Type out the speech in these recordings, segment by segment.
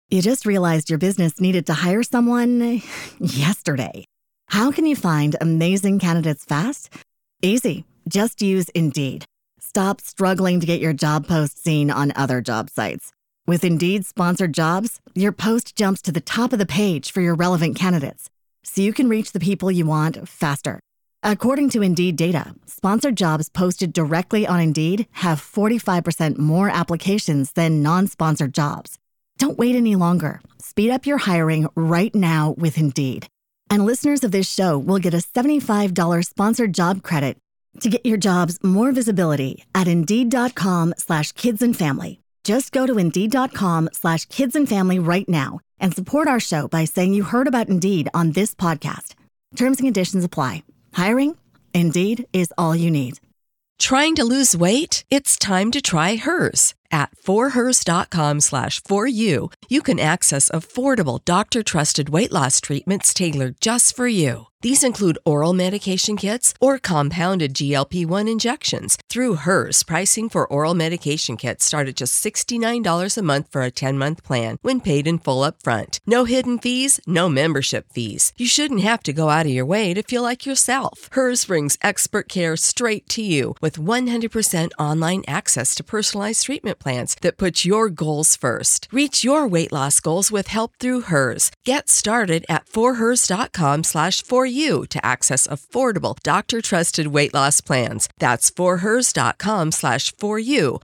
You just realized your business needed to hire someone yesterday. How can you find amazing candidates fast? Easy. Just use Indeed. Stop struggling to get your job post seen on other job sites. With Indeed sponsored jobs, your post jumps to the top of the page for your relevant candidates, so you can reach the people you want faster. According to Indeed data, sponsored jobs posted directly on Indeed have 45% more applications than non-sponsored jobs. Don't wait any longer. Speed up your hiring right now with Indeed. And listeners of this show will get a $75 sponsored job credit to get your jobs more visibility at Indeed.com/kidsandfamily. Just go to Indeed.com/kidsandfamily right now and support our show by saying you heard about Indeed on this podcast. Terms and conditions apply. Hiring? Indeed is all you need. Trying to lose weight? It's time to try Hers. At forhers.com/4u, you can access affordable, doctor-trusted weight loss treatments tailored just for you. These include oral medication kits or compounded GLP-1 injections. Through Hers, pricing for oral medication kits start at just $69 a month for a 10-month plan when paid in full up front. No hidden fees, no membership fees. You shouldn't have to go out of your way to feel like yourself. Hers brings expert care straight to you with 100% online access to personalized treatment plans that put your goals first. Reach your weight loss goals with help through Hers. Get started at forhers.com/4u to access affordable, doctor-trusted weight loss plans. That's forhers.com/4u,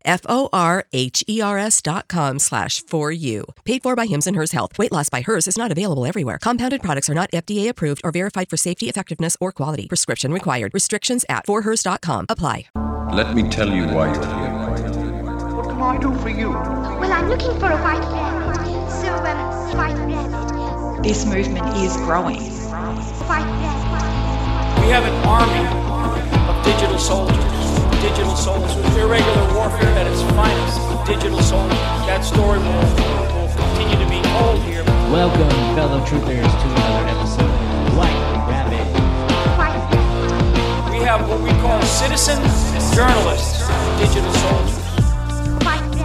forhers.com/4u. Paid for by Hims and Hers Health. Weight loss by Hers is not available everywhere. Compounded products are not FDA approved or verified for safety, effectiveness, or quality. Prescription required. Restrictions at forhers.com apply. Let me tell you why you're here. What can I do for you? Well, I'm looking for a white rabbit. So, white rabbit. This movement is growing. White rabbit. We have an army of digital soldiers. Digital soldiers. Irregular warfare at its finest. Digital soldiers. That story will continue to be told here. Welcome, fellow truthers, to another episode of White Rabbit. White rabbit. We have what we call citizen journalists. Digital soldiers. White rabbit.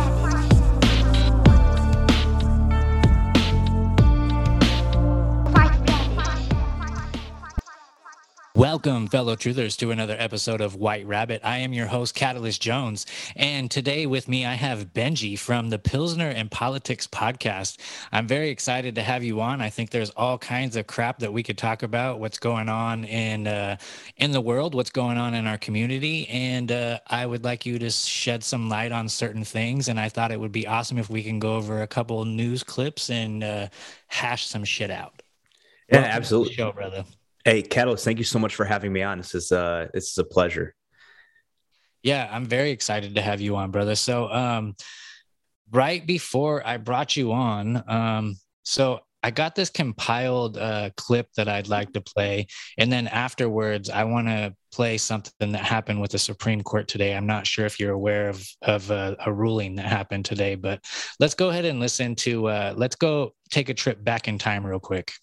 Welcome, fellow truthers, to another episode of White Rabbit. I am your host, Catalyst Jones, and today with me I have Benji from the Pilsner and Politics podcast. I'm very excited to have you on. I think there's all kinds of crap that we could talk about, what's going on in the world, what's going on in our community, and I would like you to shed some light on certain things, and I thought it would be awesome if we can go over a couple news clips and hash some shit out. Yeah, Welcome absolutely. to the show, brother. Hey, Catalyst, thank you so much for having me on. This is a pleasure. Yeah, I'm very excited to have you on, brother. So right before I brought you on, so I got this compiled clip that I'd like to play. And then afterwards, I want to play something that happened with the Supreme Court today. I'm not sure if you're aware of a ruling that happened today, but let's go ahead and listen to, let's go take a trip back in time real quick.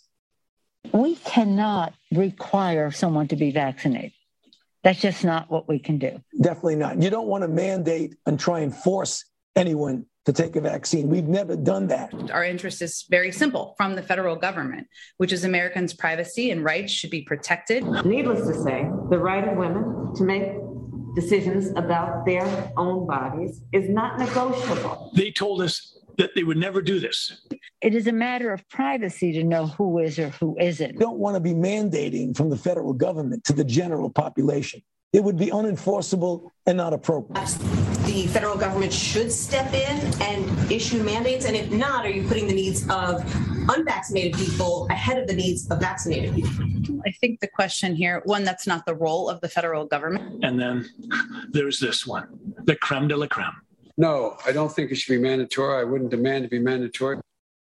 We cannot require someone to be vaccinated. That's just not what we can do. Definitely not. You don't want to mandate and try and force anyone to take a vaccine. We've never done that. Our interest is very simple from the federal government, which is Americans' privacy and rights should be protected. Needless to say, the right of women to make decisions about their own bodies is not negotiable. They told us that they would never do this. It is a matter of privacy to know who is or who isn't. We don't want to be mandating from the federal government to the general population. It would be unenforceable and not appropriate. The federal government should step in and issue mandates. And if not, are you putting the needs of unvaccinated people ahead of the needs of vaccinated people? I think the question here, one, that's not the role of the federal government. And then there's this one, the creme de la creme. No, I don't think it should be mandatory. I wouldn't demand to be mandatory.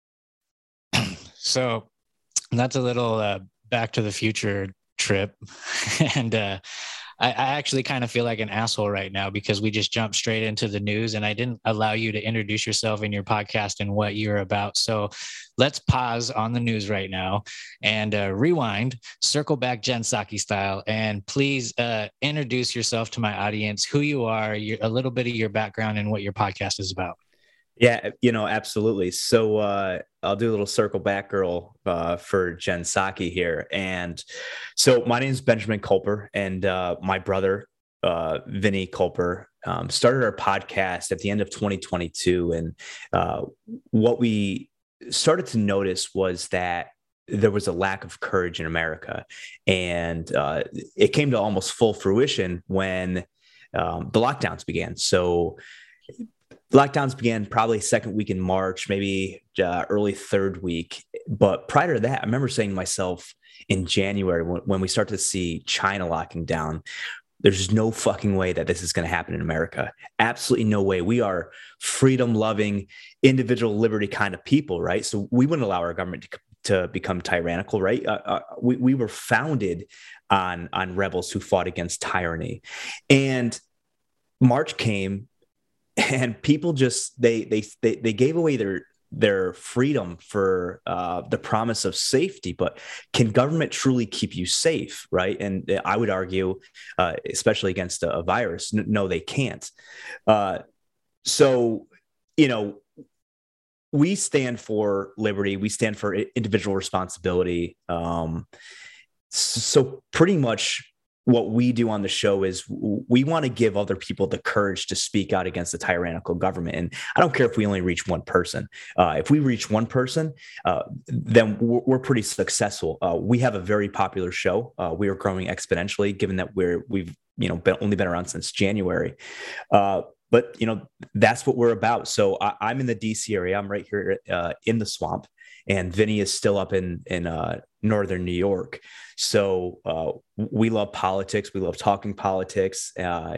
So that's a little Back to the Future trip. And I actually kind of feel like an asshole right now because we just jumped straight into the news and I didn't allow you to introduce yourself in your podcast and what you're about. So let's pause on the news right now and rewind, circle back Jen Psaki style, and please introduce yourself to my audience, who you are, a little bit of your background and what your podcast is about. Yeah, absolutely. So I'll do a little circle back, girl, for Jen Psaki here. And so my name is Benjamin Culper, and my brother, Vinny Culper, started our podcast at the end of 2022. And what we started to notice was that there was a lack of courage in America. And it came to almost full fruition when the lockdowns began. So lockdowns began probably second week in March, maybe early third week. But prior to that, I remember saying to myself in January, when we start to see China locking down, there's no fucking way that this is going to happen in America. Absolutely no way. We are freedom loving, individual liberty kind of people, right? So we wouldn't allow our government to become tyrannical, right? We were founded on rebels who fought against tyranny. And March came, and people just they gave away their freedom for the promise of safety. But can government truly keep you safe, right? And I would argue, especially against a virus, no, they can't. So we stand for liberty. We stand for individual responsibility. So pretty much what we do on the show is we want to give other people the courage to speak out against the tyrannical government. And I don't care if we only reach one person. If we reach one person, then we're pretty successful. We have a very popular show. We are growing exponentially, given that we've only been around since January. But that's what we're about. So I'm in the DC area. I'm right here in the swamp, and Vinny is still up in northern New York. So we love politics. We love talking politics.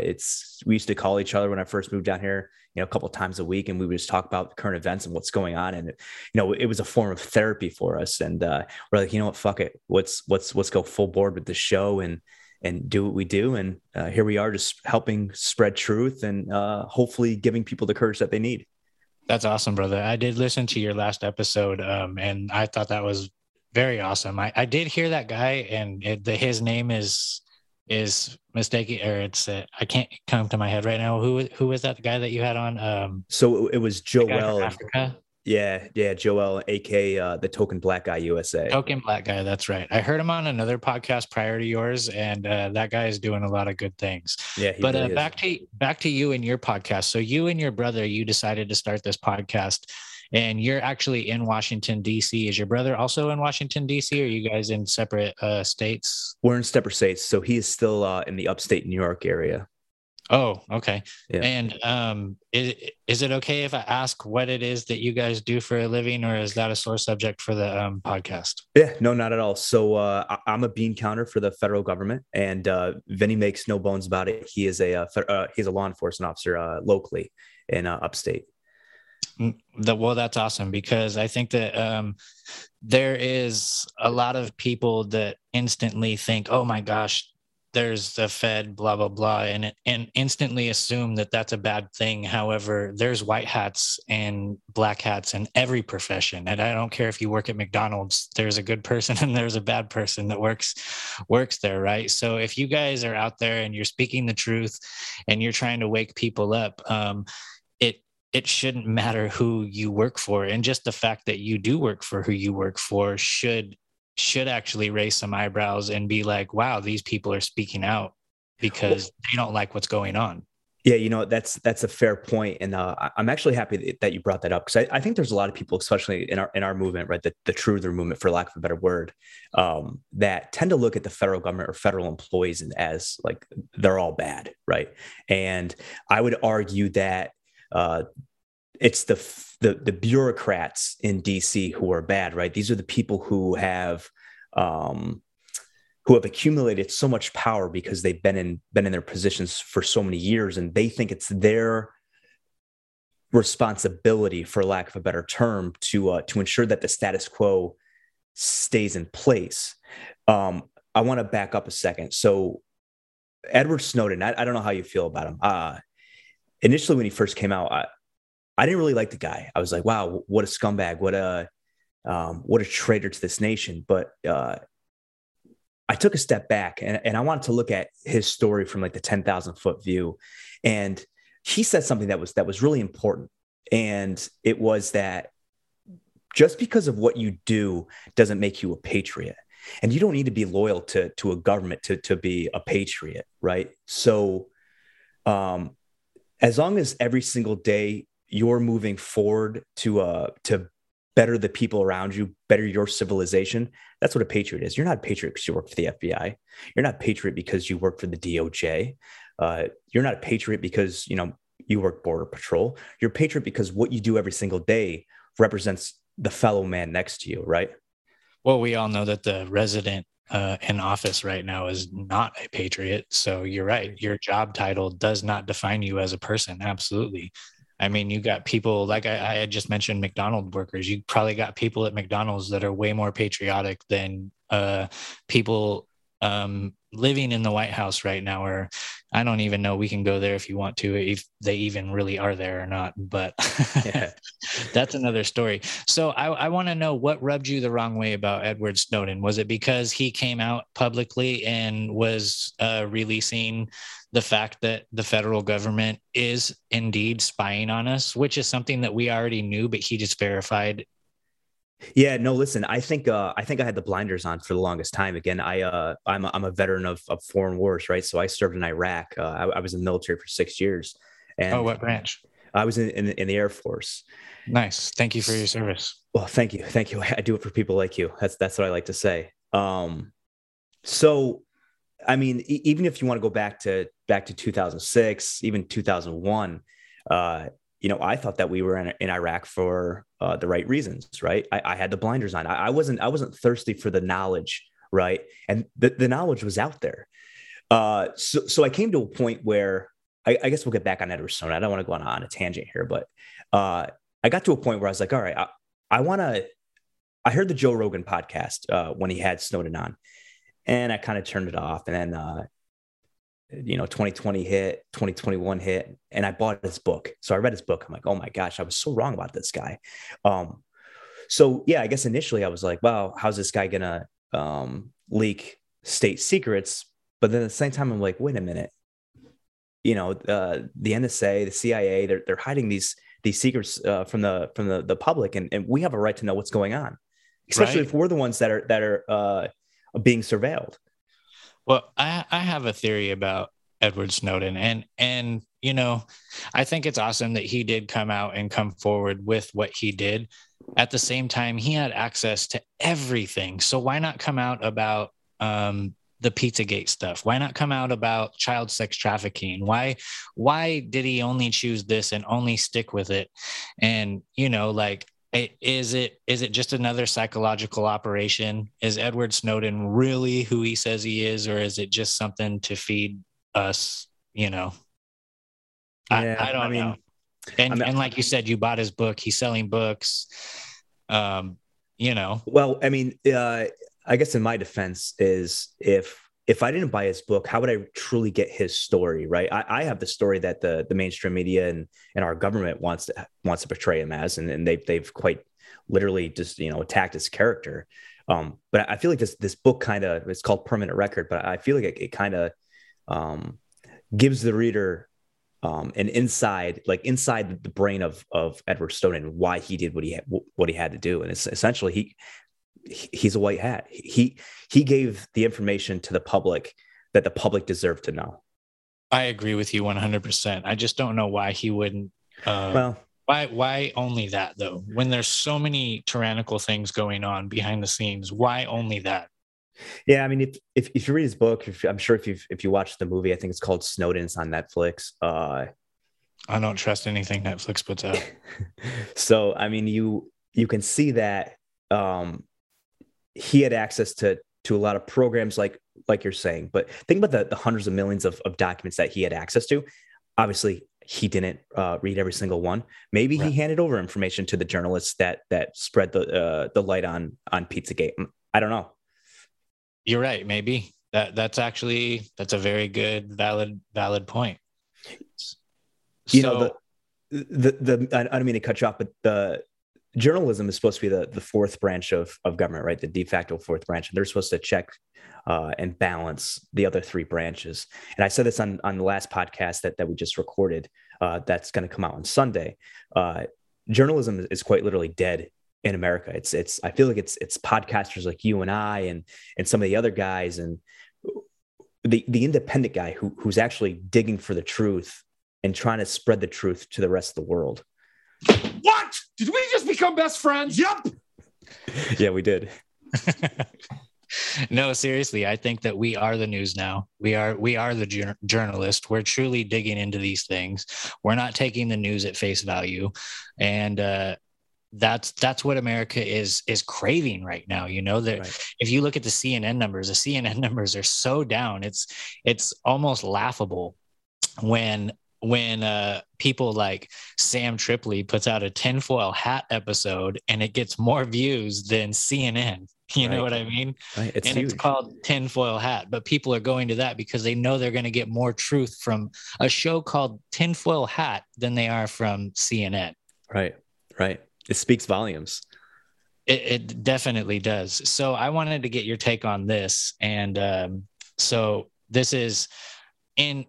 We used to call each other when I first moved down here, a couple of times a week, and we would just talk about current events and what's going on. And it was a form of therapy for us. And we're like, what, fuck it. Let's go full board with the show and do what we do. And here we are, just helping spread truth and hopefully giving people the courage that they need. That's awesome, brother. I did listen to your last episode, and I thought that was very awesome. I did hear that guy, and his name is mistaken, or I can't come to my head right now. Who was that guy that you had on? So it was Joel. Africa. Yeah, Joel, aka the Token Black Guy USA. Token Black Guy, that's right. I heard him on another podcast prior to yours, and that guy is doing a lot of good things. Yeah, but really back to you and your podcast. So you and your brother, you decided to start this podcast, and you're actually in Washington D.C. Is your brother also in Washington D.C., or are you guys in separate states? We're in separate states. So he is still in the upstate New York area. Oh, okay. Yeah. And is it okay if I ask what it is that you guys do for a living, or is that a sore subject for the podcast? Yeah, no, not at all. So I'm a bean counter for the federal government, and Vinny makes no bones about it. He is he's a law enforcement officer locally in upstate. Well, that's awesome, because I think that there is a lot of people that instantly think, oh my gosh, there's the Fed, blah, blah, blah, and instantly assume that that's a bad thing. However, there's white hats and black hats in every profession. And I don't care if you work at McDonald's, there's a good person and there's a bad person that works there, right? So if you guys are out there and you're speaking the truth and you're trying to wake people up, it shouldn't matter who you work for. And just the fact that you do work for who you work for should actually raise some eyebrows and be like, wow, these people are speaking out because they don't like what's going on. Yeah, that's a fair point. And I'm actually happy that you brought that up, because I think there's a lot of people, especially in our movement, right, the truther movement, for lack of a better word, that tend to look at the federal government or federal employees as like they're all bad, right? And I would argue that it's the bureaucrats in DC who are bad, right? These are the people who have accumulated so much power because they've been in their positions for so many years, and they think it's their responsibility, for lack of a better term, to ensure that the status quo stays in place. I want to back up a second. So Edward Snowden, I don't know how you feel about him. Initially, when he first came out, I didn't really like the guy. I was like, wow, what a scumbag, what a traitor to this nation. But I took a step back and I wanted to look at his story from like the 10,000 foot view. And he said something that was really important. And it was that just because of what you do doesn't make you a patriot. And you don't need to be loyal to a government to be a patriot, right? So as long as every single day you're moving forward to better the people around you, better your civilization, that's what a patriot is. You're not a patriot because you work for the FBI. You're not a patriot because you work for the DOJ. You're not a patriot because, you work Border Patrol. You're a patriot because what you do every single day represents the fellow man next to you, right? Well, we all know that the resident in office right now is not a patriot. So you're right. Your job title does not define you as a person. Absolutely. I mean, you got people like I had just mentioned McDonald's workers. You probably got people at McDonald's that are way more patriotic than people living in the White House right now, or I don't even know. We can go there if you want to, if they even really are there or not. But that's another story. So I want to know what rubbed you the wrong way about Edward Snowden. Was it because he came out publicly and was releasing the fact that the federal government is indeed spying on us, which is something that we already knew, but he just verified? Yeah, no, listen, I think I had the blinders on for the longest time. Again, I'm a veteran of foreign wars, right? So I served in Iraq. I was in the military for 6 years. And what branch? I was in the Air Force. Nice. Thank you for your service. Well, thank you. I do it for people like you. That's what I like to say. So, I mean, even if you want to go back to 2006, even 2001, I thought that we were in Iraq for the right reasons, right? I had the blinders on. I wasn't thirsty for the knowledge, right? And the knowledge was out there. So I came to a point where I guess we'll get back on Edward Snowden. I don't want to go on a tangent here, but I got to a point where I was like, all right, I heard the Joe Rogan podcast when he had Snowden on, and I kind of turned it off. And then 2020 hit, 2021 hit, and I bought his book. So I read his book. I'm like, oh my gosh, I was so wrong about this guy. So yeah, I guess initially I was like, wow, how's this guy gonna leak state secrets? But then at the same time, I'm like, wait a minute, the NSA, the CIA, they're hiding these secrets from the public, and we have a right to know what's going on, especially if we're the ones that are being surveilled. Well, I have a theory about Edward Snowden, and I think it's awesome that he did come out and come forward with what he did. At the same time, he had access to everything. So why not come out about the Pizzagate stuff? Why not come out about child sex trafficking? Why did he only choose this and only stick with it? And, is it just another psychological operation? Is Edward Snowden really who he says he is, or is it just something to feed us? I don't know. And like you said, you bought his book. He's selling books. Well, I mean, I guess in my defense is if I didn't buy his book, how would I truly get his story, right? I have the story that the mainstream media and our government wants to portray him as, and they've quite literally just attacked his character. But I feel like this book it's called Permanent Record, but I feel like it kind of gives the reader an inside the brain of Edward Snowden, why he did what he had to do, and it's essentially he's a white hat. He gave the information to the public that the public deserved to know. I agree with you 100%. I just don't know why he wouldn't. Why only that though? When there's so many tyrannical things going on behind the scenes, why only that? Yeah, I mean, if you read his book, I'm sure if you watch the movie, I think it's called Snowden. It's on Netflix. I don't trust anything Netflix puts out. So I mean, you can see that. He had access to a lot of programs like you're saying, but think about the hundreds of millions of documents that he had access to. Obviously, he didn't read every single one. Maybe he handed over information to the journalists that spread the light on Pizzagate. I don't know. You're right. Maybe that's a very good, valid point. I don't mean to cut you off, but the journalism is supposed to be the fourth branch of government, right? The de facto fourth branch. And they're supposed to check and balance the other three branches. And I said this on the last podcast that we just recorded, that's going to come out on Sunday. journalism is quite literally dead in America. I feel like it's podcasters like you and I and some of the other guys and the independent guy who's actually digging for the truth and trying to spread the truth to the rest of the world. What? Did we just become best friends? Yep. Yeah, we did. No, seriously, I think that we are the news now. We are the journalist. We're truly digging into these things. We're not taking the news at face value, and that's what America is craving right now. You know that If you look at the CNN numbers are so down. It's almost laughable when people like Sam Tripoli puts out a tinfoil hat episode and it gets more views than CNN. You know what I mean? Right. It's and huge. It's called Tinfoil Hat, but people are going to that because they know they're going to get more truth from a show called Tinfoil Hat than they are from CNN. Right. It speaks volumes. It definitely does. So I wanted to get your take on this. And so this is in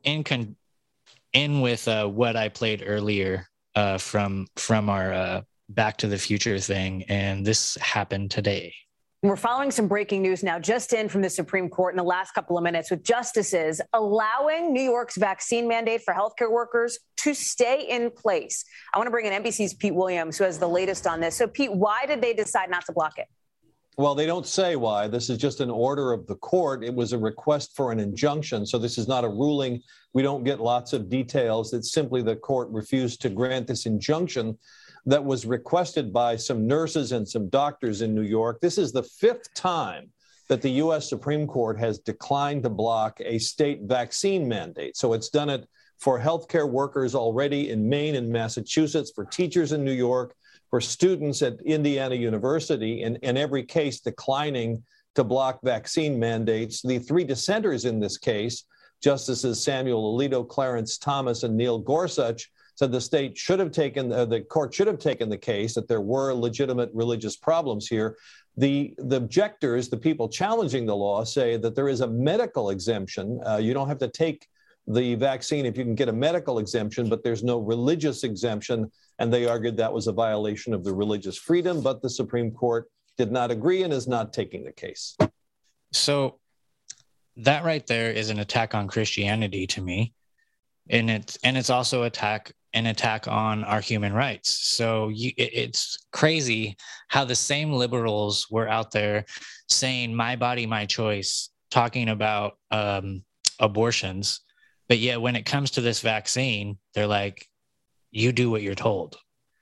with what I played earlier from our Back to the Future thing. And this happened today. We're following some breaking news now, just in from the Supreme Court in the last couple of minutes, with justices allowing New York's vaccine mandate for healthcare workers to stay in place. I want to bring in NBC's Pete Williams, who has the latest on this. So, Pete, why did they decide not to block it? Well, they don't say why. This is just an order of the court. It was a request for an injunction. So this is not a ruling. We don't get lots of details. It's simply the court refused to grant this injunction that was requested by some nurses and some doctors in New York. This is the fifth time that the U.S. Supreme Court has declined to block a state vaccine mandate. So it's done it for healthcare workers already in Maine and Massachusetts, for teachers in New York, for students at Indiana University, in every case declining to block vaccine mandates. The three dissenters in this case, Justices Samuel Alito, Clarence Thomas, and Neil Gorsuch, said the state should have taken, the court should have taken the case, that there were legitimate religious problems here. The objectors, the people challenging the law, say that there is a medical exemption. You don't have to take the vaccine if you can get a medical exemption, but there's no religious exemption. And they argued that was a violation of the religious freedom, but the Supreme Court did not agree and is not taking the case. So that right there is an attack on Christianity to me. And it's also an attack on our human rights. So it's crazy how the same liberals were out there saying my body, my choice, talking about abortions. But yet when it comes to this vaccine, they're like, you do what you're told.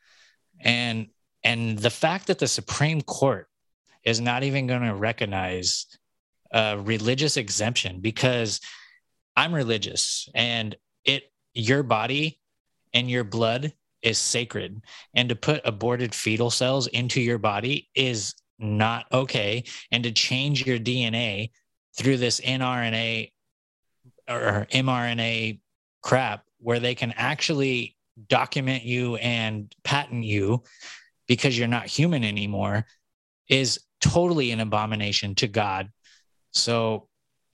And the fact that the Supreme Court is not even going to recognize religious exemption, because I'm religious and your body and your blood is sacred, and to put aborted fetal cells into your body is not okay. And to change your DNA through this nRNA or mRNA crap, where they can actually document you and patent you because you're not human anymore, is totally an abomination to God. So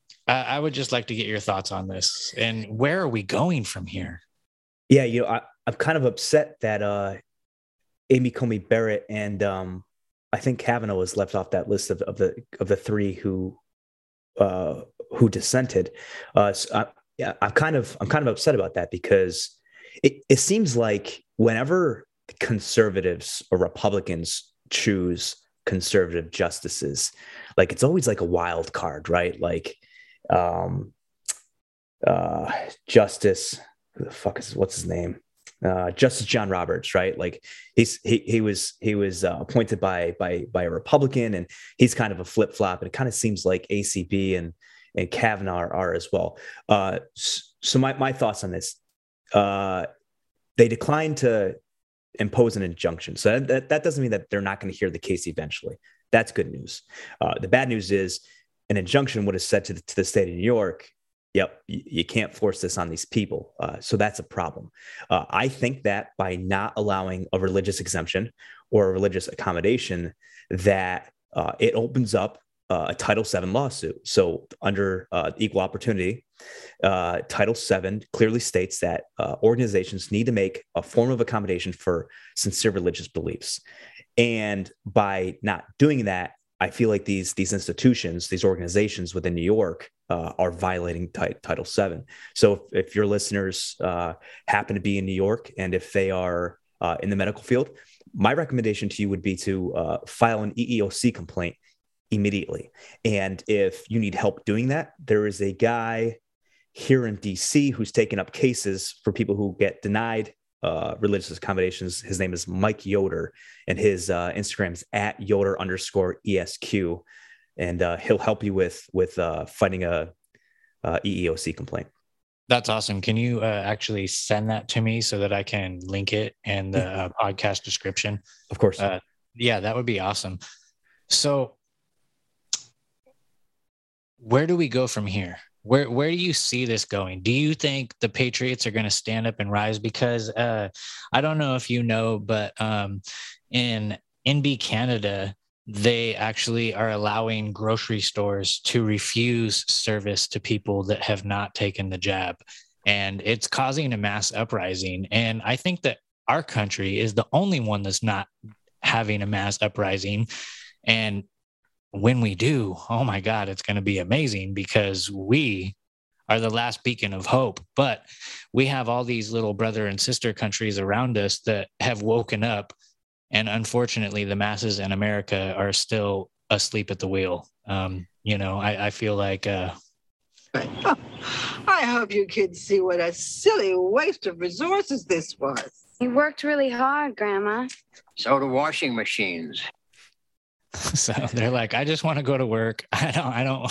I would just like to get your thoughts on this. And where are we going from here? Yeah, I'm kind of upset that Amy Coney Barrett and I think Kavanaugh was left off that list of the three who dissented. So I'm kind of upset about that, because it seems like whenever conservatives or Republicans choose conservative justices, like it's always like a wild card, right? Like Justice, who the fuck what's his name? Justice John Roberts, right? Like he was appointed by a Republican, and he's kind of a flip flop. And it kind of seems like ACB and Kavanaugh are as well. So my thoughts on this: they declined to impose an injunction. So that doesn't mean that they're not going to hear the case eventually. That's good news. The bad news is an injunction would have said to the state of New York, yep, you can't force this on these people. So that's a problem. I think that by not allowing a religious exemption or a religious accommodation, that it opens up a Title VII lawsuit. So under Equal Opportunity Title VII clearly states that organizations need to make a form of accommodation for sincere religious beliefs. And by not doing that, I feel like these institutions, these organizations within New York are violating Title VII. So if your listeners happen to be in New York and if they are in the medical field, my recommendation to you would be to file an EEOC complaint immediately. And if you need help doing that, there is a guy here in DC who's taken up cases for people who get denied religious accommodations. His name is Mike Yoder, and his Instagram is @Yoder_ESQ. And he'll help you with fighting a EEOC complaint. That's awesome. Can you actually send that to me so that I can link it in the podcast description? Of course. Yeah, that would be awesome. So where do we go from here? Where do you see this going? Do you think the Patriots are going to stand up and rise? Because I don't know if you know, but in NB Canada, they actually are allowing grocery stores to refuse service to people that have not taken the jab. And it's causing a mass uprising. And I think that our country is the only one that's not having a mass uprising. And when we do, oh my God, it's going to be amazing because we are the last beacon of hope. But we have all these little brother and sister countries around us that have woken up. And unfortunately, the masses in America are still asleep at the wheel. I feel like... I hope you kids see what a silly waste of resources this was. You worked really hard, Grandma. So do washing machines. So they're like, I just want to go to work. I don't,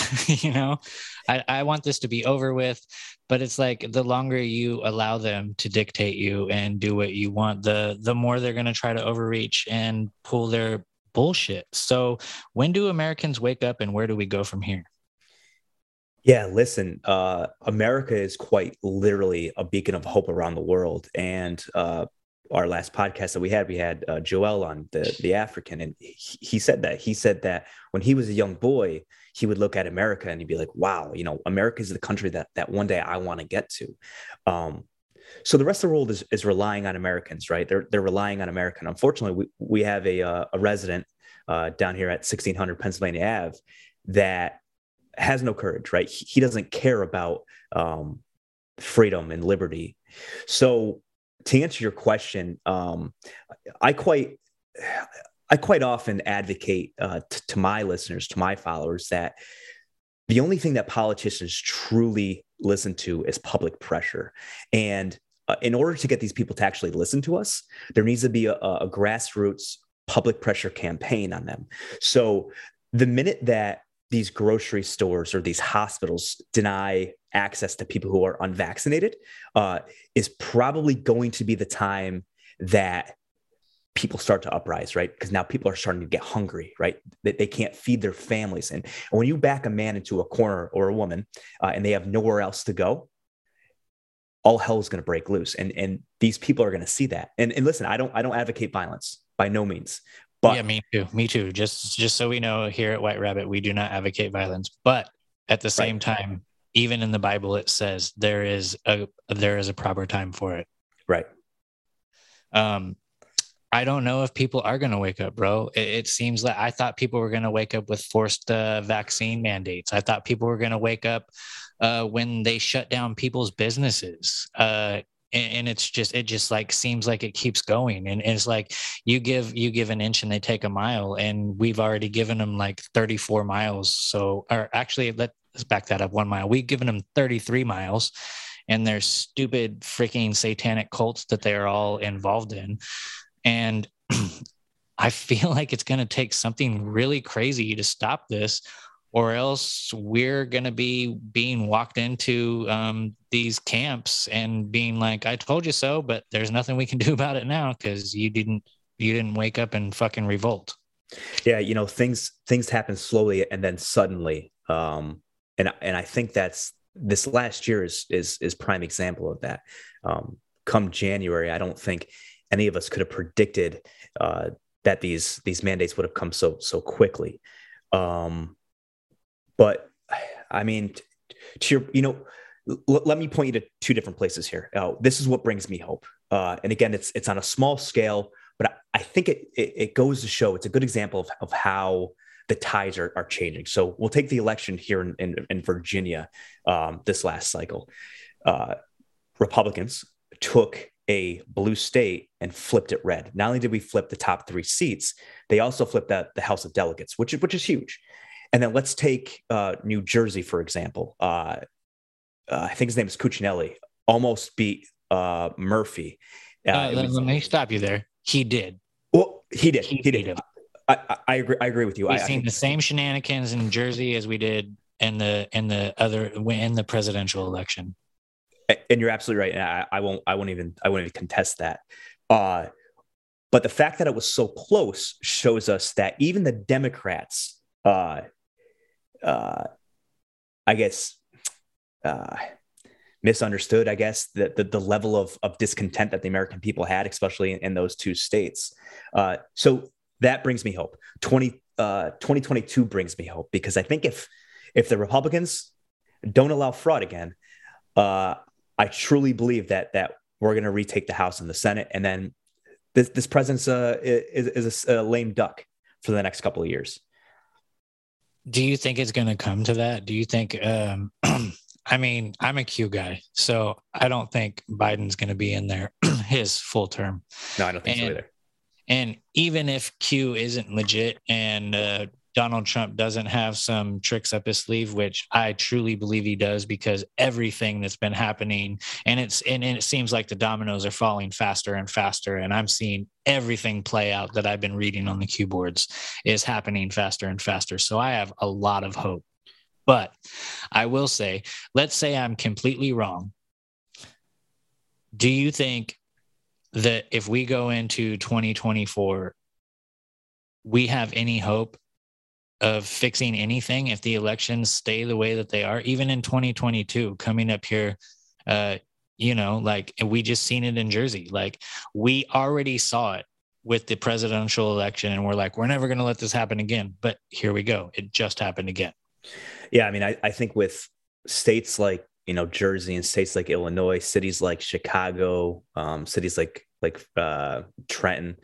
I want this to be over with. But it's like the longer you allow them to dictate you and do what you want, the more they're going to try to overreach and pull their bullshit. So when do Americans wake up and where do we go from here? Yeah, listen, America is quite literally a beacon of hope around the world. And our last podcast that we had Joel on, the African, and he said that when he was a young boy, he would look at America and he'd be like, wow, America is the country that one day I want to get to. So the rest of the world is relying on Americans, right? They're relying on America. And unfortunately, we have a resident down here at 1600 Pennsylvania Ave that has no courage, right? He doesn't care about freedom and liberty. So to answer your question, I quite often advocate to my listeners, to my followers, that the only thing that politicians truly listen to is public pressure. And in order to get these people to actually listen to us, there needs to be a grassroots public pressure campaign on them. So the minute that these grocery stores or these hospitals deny access to people who are unvaccinated, is probably going to be the time that people start to uprise, right? Because now people are starting to get hungry, right? They can't feed their families. And when you back a man into a corner or a woman and they have nowhere else to go, all hell is going to break loose. And these people are going to see that. And listen, I don't advocate violence by no means. But, yeah, me too. Just so we know, here at White Rabbit, we do not advocate violence. But at the same time, even in the Bible, it says there is a proper time for it. Right. I don't know if people are going to wake up, bro. It seems like I thought people were going to wake up with forced vaccine mandates. I thought people were going to wake up when they shut down people's businesses. And it just like seems like it keeps going. And it's like you give an inch and they take a mile, and we've already given them like 34 miles. So, or actually, let's back that up 1 mile. We've given them 33 miles, and there's stupid freaking satanic cults that they're all involved in. And I feel like it's going to take something really crazy to stop this, or else we're going to be being walked into these camps and being like, I told you so, but there's nothing we can do about it now because you didn't wake up and fucking revolt. Yeah, things happen slowly and then suddenly. And I think that's this last year is prime example of that. Come January, I don't think any of us could have predicted that these mandates would have come so quickly. But I mean, let me point you to two different places here. This is what brings me hope. And again, it's on a small scale, but I think it goes to show, it's a good example of how the tides are changing. So we'll take the election here in Virginia this last cycle. Republicans took a blue state and flipped it red. Not only did we flip the top 3 seats, they also flipped the House of Delegates, which is huge. And then let's take New Jersey, for example. I think his name is Cuccinelli, almost beat Murphy. Let me stop you there. He did. Well, he did. He did. I agree with you. We've seen the same shenanigans in Jersey as we did in the presidential election. And you're absolutely right. And I won't even contest that. But the fact that it was so close shows us that even the Democrats, I guess, misunderstood, I guess, the level of discontent that the American people had, especially in those 2 states. So that brings me hope. 2022 brings me hope, because I think if the Republicans don't allow fraud again, I truly believe that we're going to retake the House and the Senate, and then this president's is a lame duck for the next couple of years. Do you think it's going to come to that? Do you think? I mean, I'm a Q guy, so I don't think Biden's going to be in there his full term. No, I don't think so either. And even if Q isn't legit and Donald Trump doesn't have some tricks up his sleeve, which I truly believe he does, because everything that's been happening, and it seems like the dominoes are falling faster and faster, and I'm seeing everything play out that I've been reading on the Q boards is happening faster and faster. So I have a lot of hope. But I will say, let's say I'm completely wrong. Do you think that if we go into 2024, we have any hope of fixing anything if the elections stay the way that they are, even in 2022 coming up here? Like we just seen it in Jersey. Like we already saw it with the presidential election, and we're like, we're never going to let this happen again. But here we go. It just happened again. Yeah, I mean, I think with states like, Jersey and states like Illinois, cities like Chicago, cities like Trenton,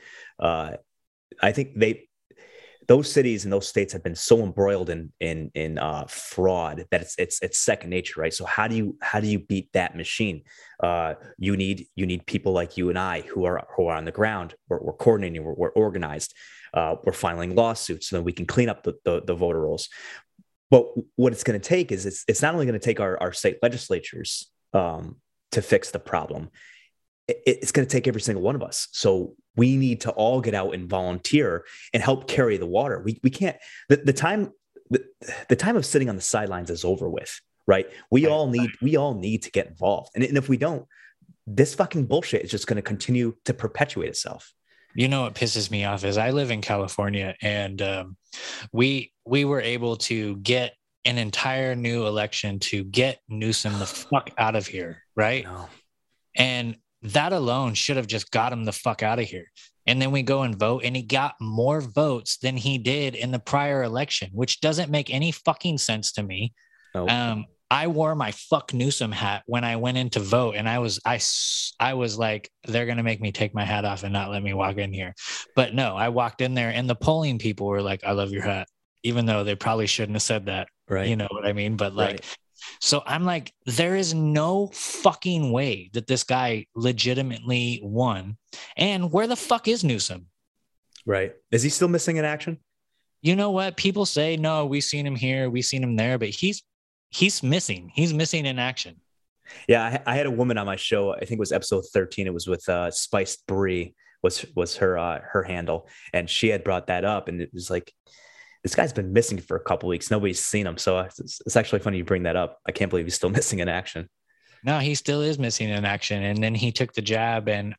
I think those cities and those states have been so embroiled in fraud that it's second nature, right? So how do you beat that machine? You need people like you and I who are on the ground. We're coordinating. We're organized. We're filing lawsuits so that we can clean up the voter rolls. But what it's going to take is it's not only going to take our state legislatures to fix the problem. It's going to take every single one of us. So we need to all get out and volunteer and help carry the water. We can't. The time of sitting on the sidelines is over with, right? We all need to get involved. And if we don't, this fucking bullshit is just going to continue to perpetuate itself. You know what pisses me off is I live in California, and we were able to get an entire new election to get Newsom the fuck out of here, right? No. And that alone should have just got him the fuck out of here. And then we go and vote, and he got more votes than he did in the prior election, which doesn't make any fucking sense to me. Nope. I wore my fuck Newsom hat when I went in to vote, and I was like, they're going to make me take my hat off and not let me walk in here. But no, I walked in there, and the polling people were like, I love your hat, even though they probably shouldn't have said that. Right. You know what I mean? But like, right. So I'm like, there is no fucking way that this guy legitimately won. And where the fuck is Newsom? Right. Is he still missing in action? You know what? People say, no, we've seen him here, we've seen him there, but he's missing. He's missing in action. Yeah. I had a woman on my show. I think it was episode 13. It was with Spiced Brie was her handle. And she had brought that up, and it was like, this guy's been missing for a couple of weeks. Nobody's seen him. So it's actually funny you bring that up. I can't believe he's still missing in action. No, he still is missing in action. And then he took the jab, and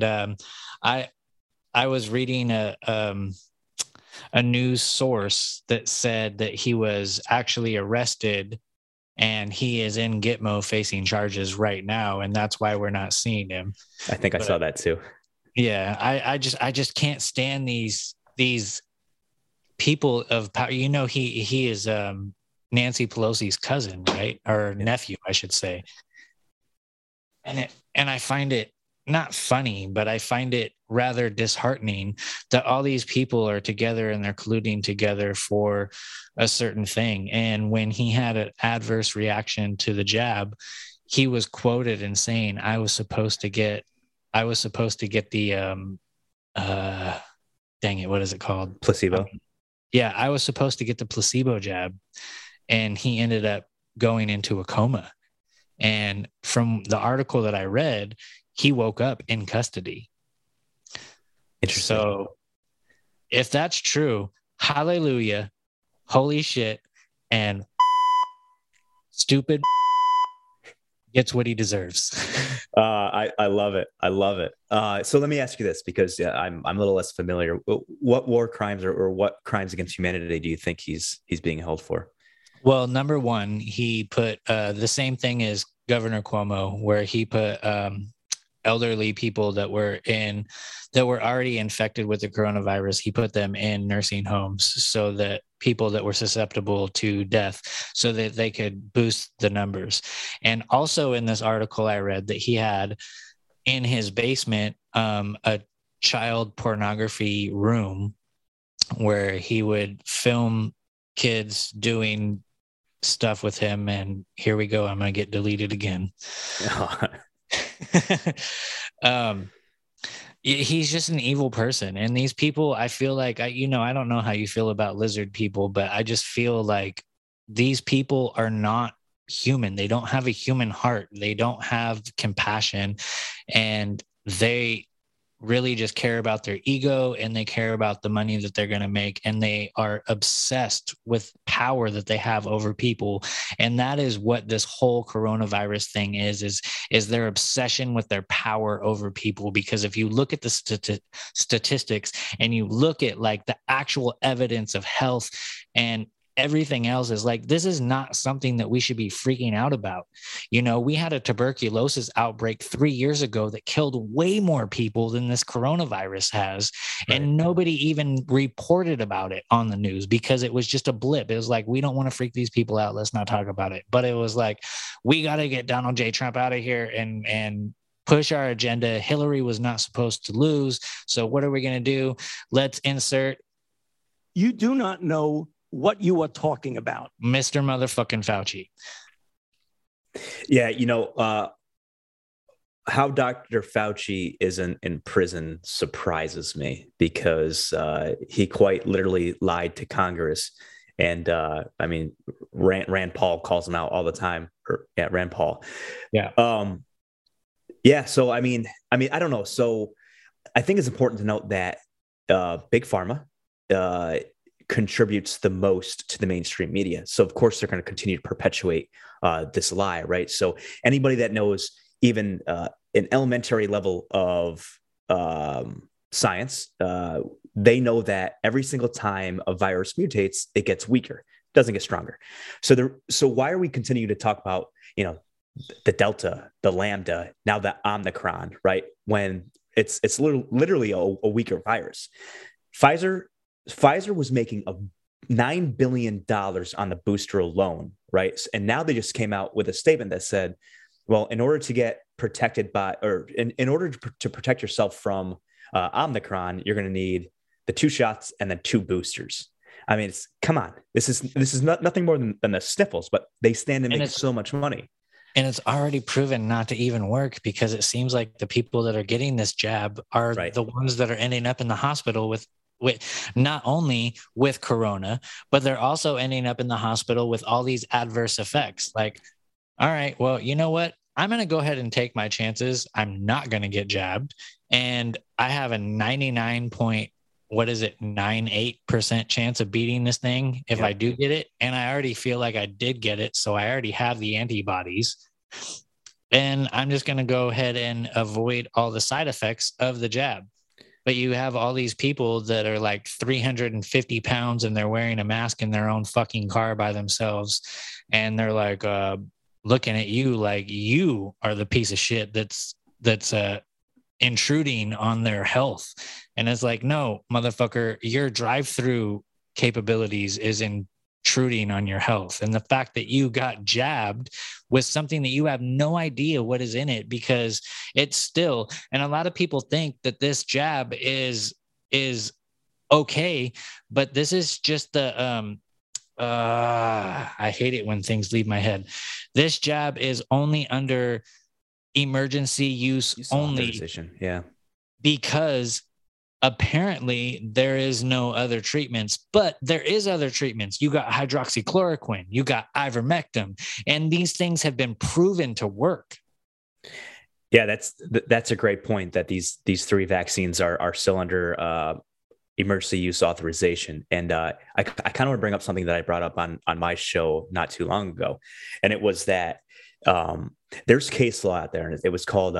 I was reading a news source that said that he was actually arrested, and he is in Gitmo facing charges right now. And that's why we're not seeing him. I think I saw that too. Yeah. I just can't stand these people of power. You know, he is Nancy Pelosi's cousin, right? Or nephew, I should say. And I find it not funny, but I find it rather disheartening that all these people are together and they're colluding together for a certain thing. And when he had an adverse reaction to the jab, he was quoted in saying, I was supposed to get the dang it, what is it called? Placebo. Yeah, I was supposed to get the placebo jab, and he ended up going into a coma. And from the article that I read, he woke up in custody. Interesting. So if that's true, hallelujah, holy shit, and stupid gets what he deserves. I love it. I love it. So let me ask you this, because I'm a little less familiar. What war crimes or what crimes against humanity do you think he's being held for? Well, number one, he put the same thing as Governor Cuomo, where he put elderly people that were already infected with the coronavirus. He put them in nursing homes so that people that were susceptible to death, so that they could boost the numbers. And also in this article I read that he had in his basement a child pornography room where he would film kids doing stuff with him. And here we go. I'm going to get deleted again. He's just an evil person. And these people, I feel like, I don't know how you feel about lizard people, but I just feel like these people are not human. They don't have a human heart. They don't have compassion, and they really just care about their ego, and they care about the money that they're going to make, and they are obsessed with power that they have over people. And that is what this whole coronavirus thing is their obsession with their power over people. Because if you look at the statistics and you look at like the actual evidence of health and everything else, is like, this is not something that we should be freaking out about. We had a tuberculosis outbreak 3 years ago that killed way more people than this coronavirus has. Right. And nobody even reported about it on the news because it was just a blip. It was like, we don't want to freak these people out. Let's not talk about it. But it was like, we got to get Donald J. Trump out of here and push our agenda. Hillary was not supposed to lose. So what are we going to do? Let's insert. You do not know what you are talking about, Mr. Motherfucking Fauci. Yeah, how Dr. Fauci isn't in prison surprises me, because he quite literally lied to Congress. And Rand Paul calls him out all the time. Rand Paul. Yeah. Yeah. So I don't know. So I think it's important to note that Big Pharma contributes the most to the mainstream media. So of course they're going to continue to perpetuate this lie, right? So anybody that knows even an elementary level of science, they know that every single time a virus mutates, it gets weaker, doesn't get stronger. So why are we continuing to talk about, the Delta, the Lambda, now the Omicron, right? When it's literally a weaker virus. Pfizer was making $9 billion on the booster alone, right? And now they just came out with a statement that said, well, in order to get protected in order to protect yourself from Omicron, you're going to need the 2 shots and then 2 boosters. I mean, come on, this is nothing more than the sniffles, but they stand to make so much money. And it's already proven not to even work, because it seems like the people that are getting this jab are the ones that are ending up in the hospital with not only with corona, but they're also ending up in the hospital with all these adverse effects. Like, all right, well, you know what? I'm going to go ahead and take my chances. I'm not going to get jabbed. And I have a 98% chance of beating this thing if I do get it. And I already feel like I did get it. So I already have the antibodies. And I'm just going to go ahead and avoid all the side effects of the jab. But you have all these people that are like 350 pounds and they're wearing a mask in their own fucking car by themselves. And they're like looking at you like you are the piece of shit that's intruding on their health. And it's like, no, motherfucker, your drive-through capabilities is in intruding on your health. And the fact that you got jabbed with something that you have no idea what is in it, because it's still, and a lot of people think that this jab is okay, but this is just the I hate it when things leave my head. This jab is only under emergency use only. Yeah. Because apparently there is no other treatments, but there is other treatments. You got hydroxychloroquine, you got ivermectin, and these things have been proven to work. Yeah, that's a great point, that these three vaccines are still under emergency use authorization. And I kind of want to bring up something that I brought up on my show not too long ago. And it was that there's case law out there, and it was called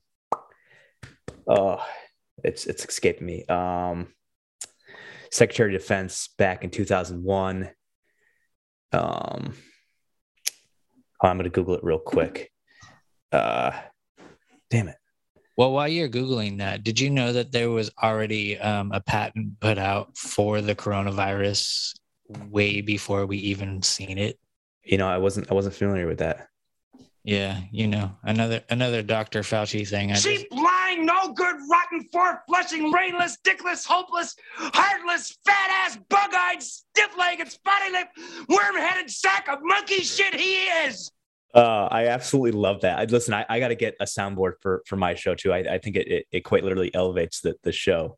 it's escaping me. Secretary of Defense back in 2001. I'm going to Google it real quick. Damn it. Well, while you're Googling that, did you know that there was already a patent put out for the coronavirus way before we even seen it? I wasn't familiar with that. Yeah, another Dr. Fauci thing. Cheap, lying, no good, rotten, four-flushing, brainless, dickless, hopeless, heartless, fat-ass, bug-eyed, stiff-legged, spotty-lipped, worm-headed sack of monkey shit he is. I absolutely love that. Listen, I got to get a soundboard for my show too. I think it quite literally elevates the show.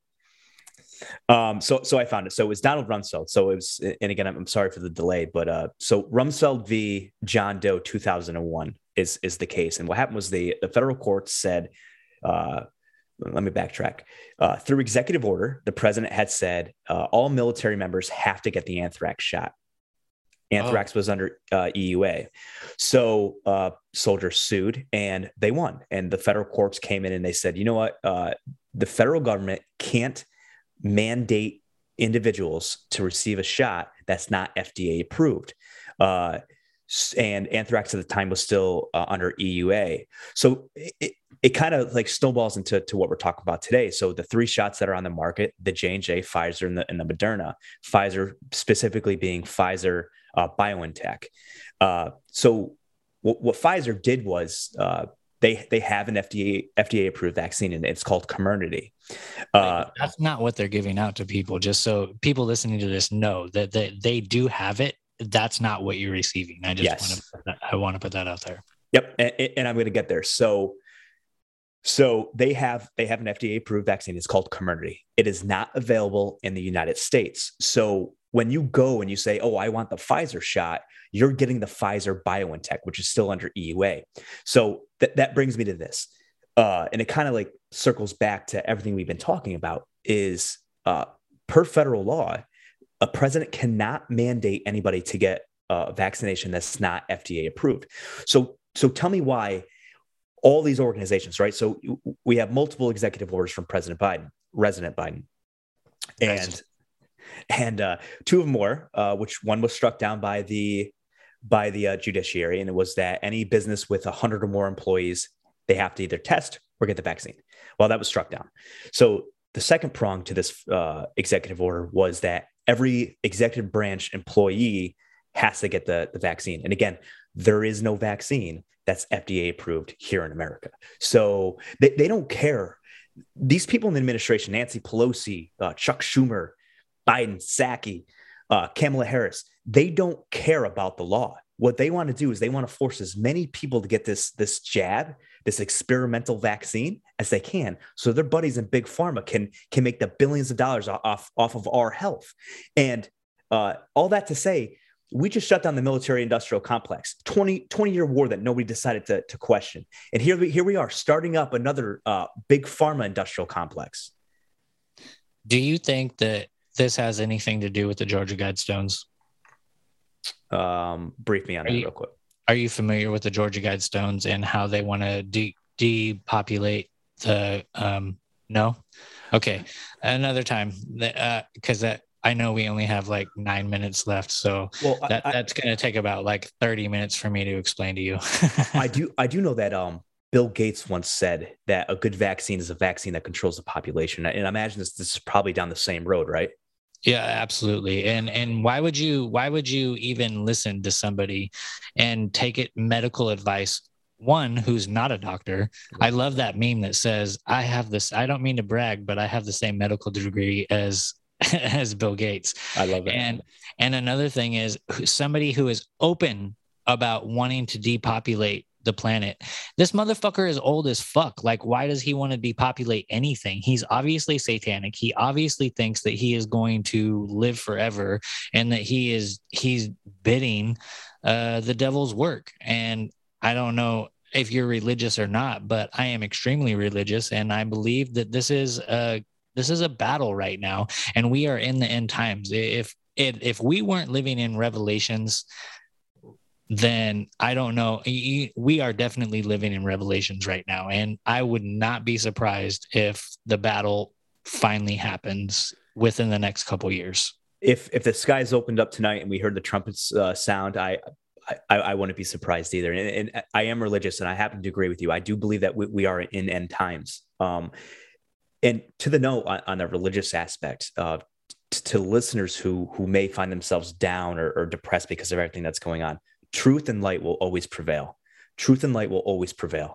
So I found it. So it was Donald Rumsfeld. So it was, and again, I'm sorry for the delay, but so Rumsfeld v. John Doe 2001 is the case. And what happened was the federal courts said, let me backtrack. Through executive order, the president had said all military members have to get the anthrax shot. Anthrax was under EUA. So soldiers sued and they won. And the federal courts came in and they said, you know what? The federal government can't mandate individuals to receive a shot that's not FDA approved. And anthrax at the time was still under EUA. So it kind of like snowballs into what we're talking about today. So the three shots that are on the market, the J&J, Pfizer, and the Moderna, Pfizer specifically being Pfizer BioNTech. So what Pfizer did was they have an FDA approved vaccine, and it's called Comirnaty. That's not what they're giving out to people. Just so people listening to this know that they do have it. That's not what you're receiving. I just want to put that out there. Yep, and I'm going to get there. So they have an FDA approved vaccine. It's called Comirnaty. It is not available in the United States. So when you go and you say, oh, I want the Pfizer shot, you're getting the Pfizer BioNTech, which is still under EUA. So that brings me to this. And it kind of like circles back to everything we've been talking about is per federal law, a president cannot mandate anybody to get a vaccination that's not FDA approved. So tell me why all these organizations, right? So we have multiple executive orders from President Biden, and two of them were, which one was struck down by the judiciary, and it was that any business with 100 or more employees, they have to either test or get the vaccine. Well, that was struck down. So the second prong to this executive order was that every executive branch employee has to get the vaccine. And again, there is no vaccine that's FDA approved here in America. So they don't care. These people in the administration, Nancy Pelosi, Chuck Schumer, Biden, Psaki, Kamala Harris, they don't care about the law. What they want to do is they want to force as many people to get this jab, this experimental vaccine as they can, so their buddies in big pharma can make the billions of dollars off of our health. And all that to say, we just shut down the military industrial complex, 20-year war that nobody decided to question. And here we are starting up another big pharma industrial complex. Do you think that this has anything to do with the Georgia Guidestones? Brief me on that real quick. Are you familiar with the Georgia Guidestones and how they want to depopulate the no? Okay. Another time, because I know we only have like 9 minutes left. So that's going to take about like 30 minutes for me to explain to you. I do know that Bill Gates once said that a good vaccine is a vaccine that controls the population. And I imagine this is probably down the same road, right? Yeah, absolutely. And why would you even listen to somebody and take it medical advice? One who's not a doctor. I love that meme that says, I have this, I don't mean to brag, but I have the same medical degree as as Bill Gates. I love that. And another thing is somebody who is open about wanting to depopulate the planet. This motherfucker is old as fuck. Like, why does he want to depopulate anything? He's obviously satanic. He obviously thinks that he is going to live forever and that he's bidding the devil's work. And I don't know if you're religious or not, but I am extremely religious, and I believe that this is a battle right now, and we are in the end times. If we weren't living in Revelations, then I don't know. We are definitely living in Revelations right now, and I would not be surprised if the battle finally happens within the next couple years. If the skies opened up tonight and we heard the trumpets sound, I wouldn't be surprised either. And I am religious, and I happen to agree with you. I do believe that we are in end times. And to the note on the religious aspect, to listeners who may find themselves down or depressed because of everything that's going on, truth and light will always prevail. Truth and light will always prevail.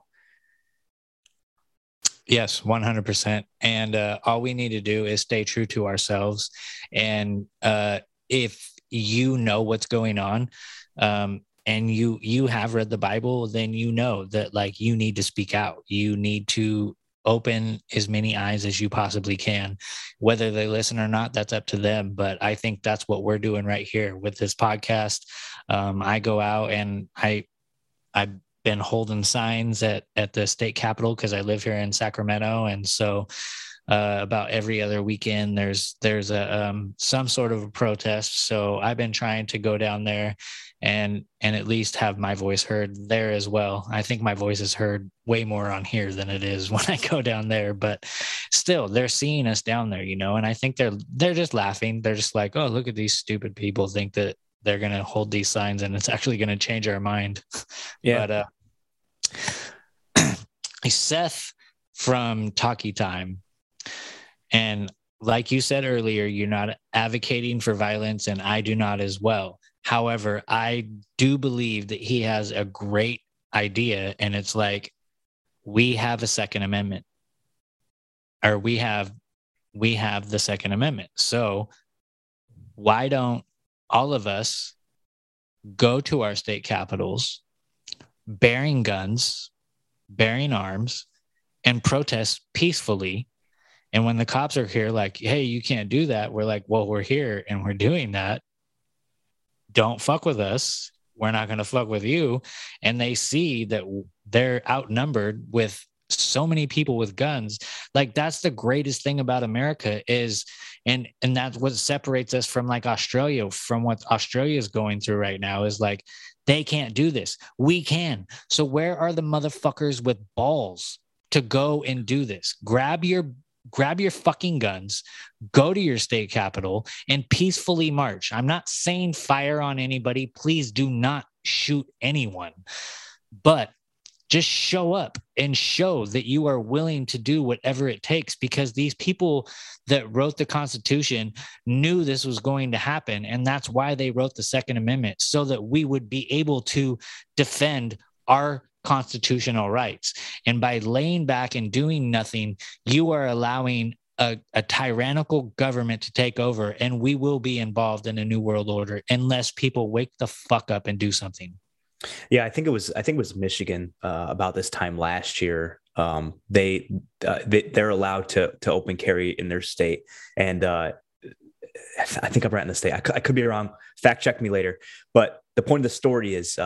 Yes, 100%. And all we need to do is stay true to ourselves. And if you know what's going on, and you have read the Bible, then you know that, like, you need to speak out. You need to open as many eyes as you possibly can. Whether they listen or not, that's up to them. But I think that's what we're doing right here with this podcast. I go out and I've been holding signs at the state capitol because I live here in Sacramento. And so about every other weekend, there's some sort of a protest. So I've been trying to go down there and at least have my voice heard there as well. I think my voice is heard way more on here than it is when I go down there, but still they're seeing us down there, and I think they're just laughing. They're just like, oh, look at these stupid people think that they're going to hold these signs and it's actually going to change our mind. Yeah. But Seth from Talkie Time, and like you said earlier, you're not advocating for violence, and I do not as well. However, I do believe that he has a great idea, and it's like, we have a Second Amendment, or we have the Second Amendment. So why don't all of us go to our state capitals bearing guns, bearing arms, and protest peacefully? And when the cops are here, like, hey, you can't do that, we're like, well, we're here and we're doing that. Don't fuck with us. We're not going to fuck with you. And they see that they're outnumbered with so many people with guns. Like, that's the greatest thing about America is, and that's what separates us from, like, Australia, from what Australia is going through right now, is like, they can't do this. We can. So where are the motherfuckers with balls to go and do this? Grab your fucking guns, go to your state capitol, and peacefully march. I'm not saying fire on anybody. Please do not shoot anyone. But just show up and show that you are willing to do whatever it takes, because these people that wrote the Constitution knew this was going to happen. And that's why they wrote the Second Amendment, so that we would be able to defend our constitutional rights. And by laying back and doing nothing, you are allowing a tyrannical government to take over, and we will be involved in a new world order unless people wake the fuck up and do something. Yeah, I think it was Michigan about this time last year. They're allowed to open carry in their state, and I think I'm right in the state. I could be wrong. Fact check me later. But the point of the story is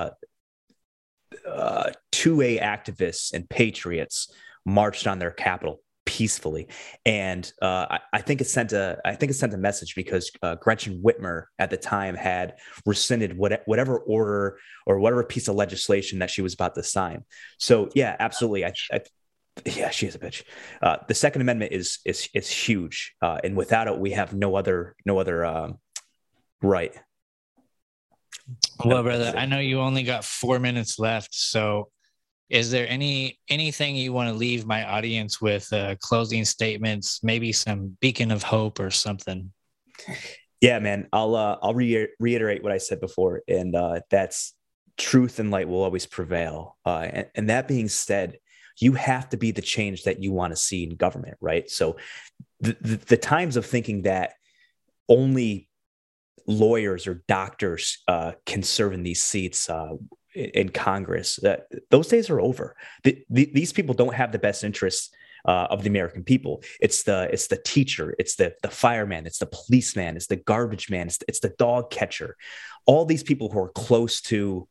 2A activists and patriots marched on their capital peacefully, and I think it sent a message, because Gretchen Whitmer at the time had rescinded whatever order or whatever piece of legislation that she was about to sign. So yeah, absolutely. Yeah, she is a bitch. The Second Amendment is huge, and without it, we have no other right. Well, brother, I know you only got 4 minutes left. So is there anything you want to leave my audience with, closing statements, maybe some beacon of hope or something? Yeah, man. I'll reiterate what I said before, and that's truth and light will always prevail. And that being said, you have to be the change that you want to see in government, right? So the times of thinking that only lawyers or doctors can serve in these seats in Congress, those days are over. These people don't have the best interests of the American people. It's the teacher, it's the fireman, it's the policeman, it's the garbage man, it's the dog catcher. All these people who are close to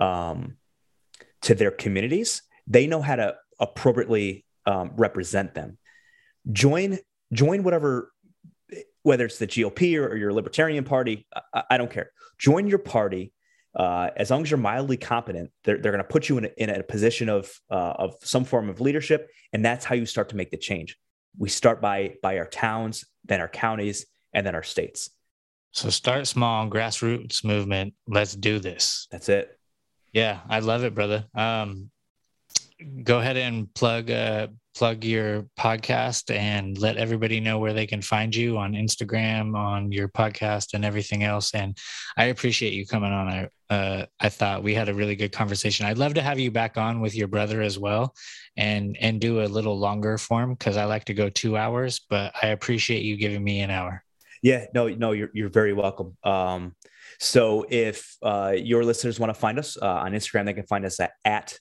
their communities, they know how to appropriately represent them. Join whatever, whether it's the GOP or your Libertarian Party, I don't care. Join your party. As long as you're mildly competent, they're going to put you in a position of some form of leadership, and that's how you start to make the change. We start by our towns, then our counties, and then our states. So start small, grassroots movement. Let's do this. That's it. Yeah, I love it, brother. Go ahead and plug your podcast and let everybody know where they can find you on Instagram, on your podcast, and everything else. And I appreciate you coming on. I thought we had a really good conversation. I'd love to have you back on with your brother as well, and do a little longer form, because I like to go 2 hours, but I appreciate you giving me an hour. Yeah, no, you're very welcome. So if your listeners want to find us on Instagram, they can find us at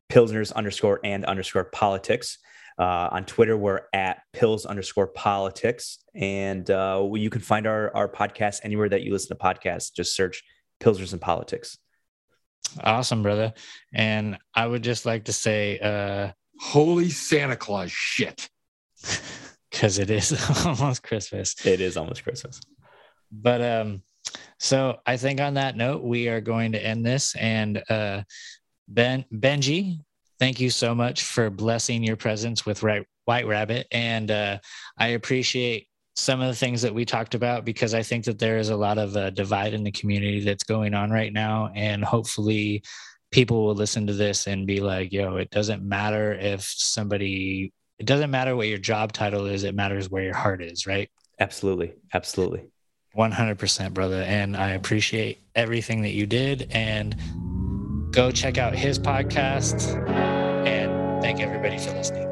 Pilsners_and_politics. On Twitter, we're at Pils_politics. And you can find our podcast anywhere that you listen to podcasts. Just search Pilsners and Politics. Awesome, brother. And I would just like to say, holy Santa Claus shit. Because it is almost Christmas. It is almost Christmas. But so I think on that note, we are going to end this. And Benji, thank you so much for blessing your presence with White Rabbit. And I appreciate some of the things that we talked about, because I think that there is a lot of divide in the community that's going on right now. And hopefully people will listen to this and be like, yo, it doesn't matter it doesn't matter what your job title is. It matters where your heart is, right? Absolutely. Absolutely. 100%, brother. And I appreciate everything that you did. And go check out his podcast, and thank everybody for listening.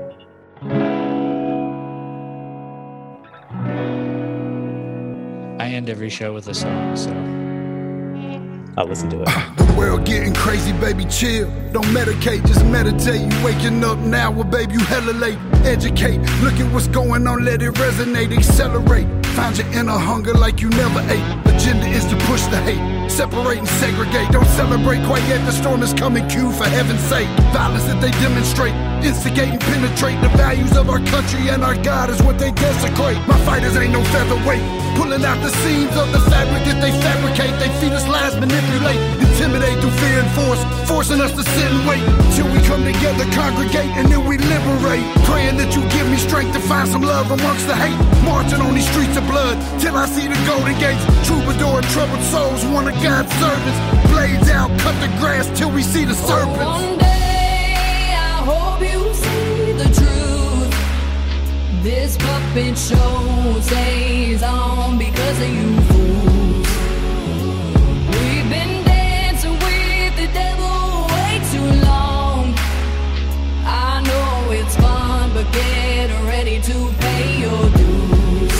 I end every show with a song, so I'll listen to it. The world getting crazy, baby, chill. Don't medicate, just meditate. You waking up now, well, baby, you hella late. Educate, look at what's going on, let it resonate, accelerate. Find your inner hunger like you never ate. Agenda is to push the hate, separate and segregate. Don't celebrate quite yet, the storm is coming, Q, for heaven's sake. Violence that they demonstrate, instigate and penetrate. The values of our country and our God is what they desecrate. My fighters ain't no featherweight, pulling out the seams of the fabric that they fabricate. They feed us lies, manipulate, intimidate through fear and force, forcing us to sit and wait till we come together, congregate, and then we liberate. Praying that you give me strength to find some love amongst the hate. Marching on these streets of blood till I see the golden gates. Troubadour and troubled souls, one of God's servants. Blades out, cut the grass till we see the serpents. One day I hope you see the truth. This puppet show stays on because of you fools. We've been dancing with the devil way too long. I know it's fun, but get ready to pay your dues.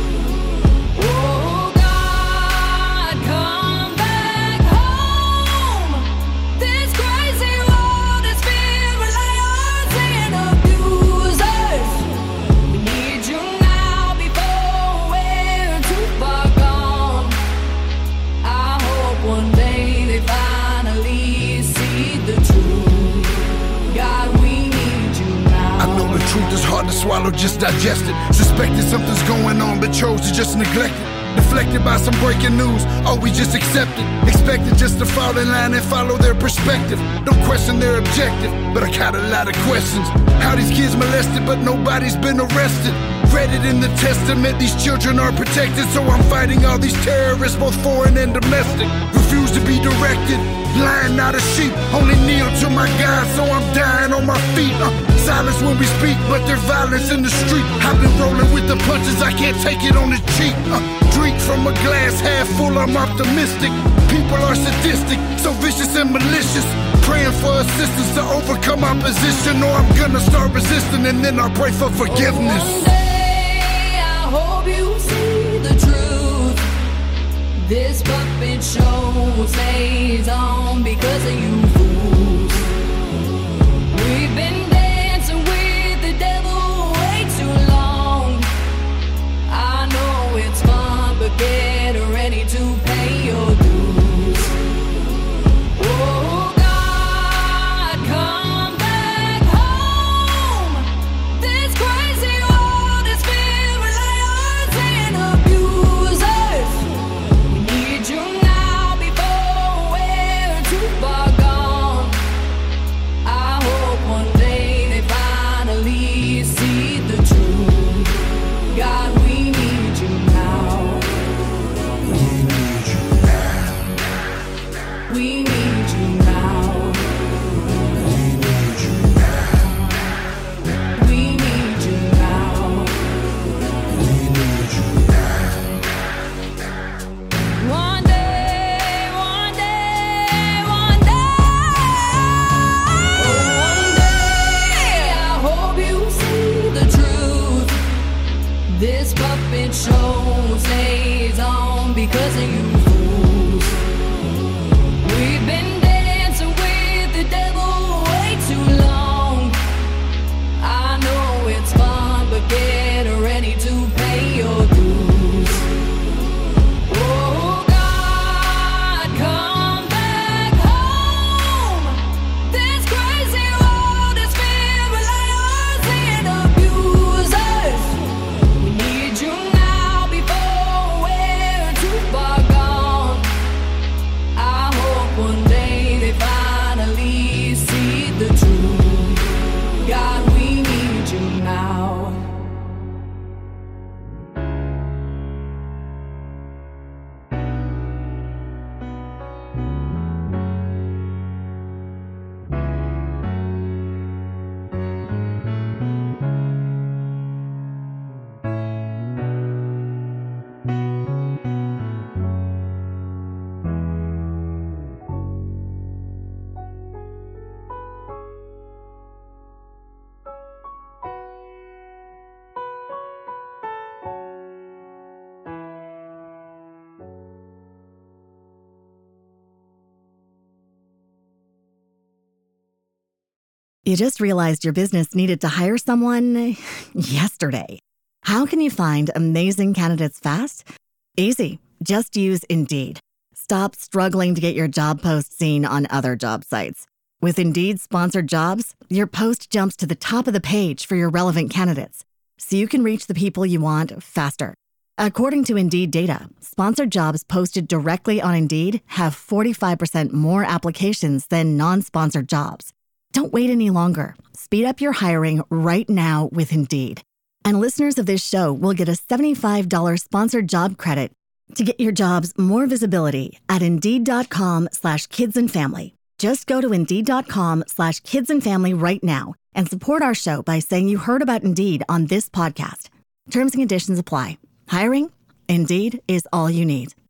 Oh God, come back home. This crazy world is filled with liars and abusers. We need you now before we're too far gone. I hope one day they finally see the truth. God, we need you now. I know the truth is hard to swallow, just digest it. Suspected something's going on, but chose to just neglect it. Deflected by some breaking news, or we just accept it. Expected just to fall in line and follow their perspective. Don't question their objective, but I got a lot of questions. How these kids molested, but nobody's been arrested. Read it in the testament, these children are protected. So I'm fighting all these terrorists, both foreign and domestic. Refuse to be directed, lying not a sheep. Only kneel to my God, so I'm dying on my feet. silence when we speak, but there's violence in the street. I've been rolling with the punches, I can't take it on the cheek. Drink from a glass half full, I'm optimistic. People are sadistic, so vicious and malicious. Praying for assistance to overcome opposition, or I'm gonna start resisting and then I'll pray for forgiveness. One day I hope you see the truth. This puppet show stays on because of you fools. We've been dancing with the devil way too long. I know it's fun, but get ready to pay your dues. Oh God, come back home. This crazy world is filled with liars and abusers. We need you now before we're too far gone. I hope one day they finally see the truth. God, we need you now. We need you now. We need you now. One day, one day, one day, I hope you see the truth. This puppet show stays on because of you fools. We've been dancing with the devil way too long. I know it's fun, but get ready to pay your dues. Oh God, come back home. This crazy world is filled with liars and abusers. We need you now before we're too far gone. I hope one day they finally see the truth. God, we need you now. You just realized your business needed to hire someone yesterday. How can you find amazing candidates fast? Easy. Just use Indeed. Stop struggling to get your job post seen on other job sites. With Indeed sponsored jobs, your post jumps to the top of the page for your relevant candidates, so you can reach the people you want faster. According to Indeed data, sponsored jobs posted directly on Indeed have 45% more applications than non-sponsored jobs. Don't wait any longer. Speed up your hiring right now with Indeed. And listeners of this show will get a $75 sponsored job credit to get your jobs more visibility at Indeed.com/kidsandfamily. Just go to Indeed.com/kidsandfamily right now and support our show by saying you heard about Indeed on this podcast. Terms and conditions apply. Hiring? Indeed is all you need.